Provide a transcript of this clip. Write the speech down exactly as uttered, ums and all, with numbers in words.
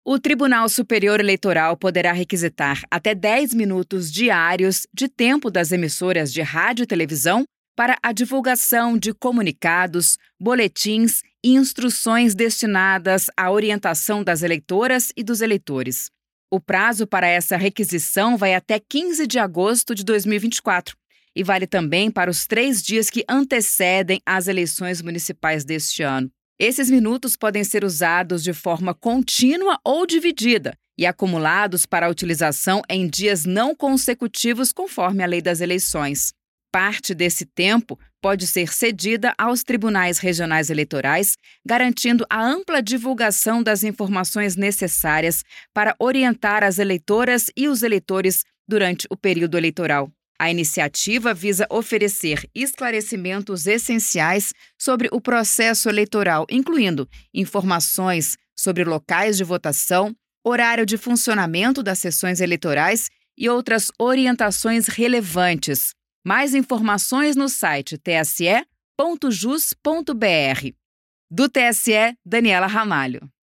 O Tribunal Superior Eleitoral poderá requisitar até dez minutos diários de tempo das emissoras de rádio e televisão para a divulgação de comunicados, boletins e instruções destinadas à orientação das eleitoras e dos eleitores. O prazo para essa requisição vai até quinze de agosto de dois mil e vinte e quatro e vale também para os três dias que antecedem as eleições municipais deste ano. Esses minutos podem ser usados de forma contínua ou dividida e acumulados para utilização em dias não consecutivos conforme a lei das eleições. Parte desse tempo pode ser cedida aos tribunais regionais eleitorais, garantindo a ampla divulgação das informações necessárias para orientar as eleitoras e os eleitores durante o período eleitoral. A iniciativa visa oferecer esclarecimentos essenciais sobre o processo eleitoral, incluindo informações sobre locais de votação, horário de funcionamento das sessões eleitorais e outras orientações relevantes. Mais informações no site t s e ponto jus ponto b r. Do T S E, Daniela Ramalho.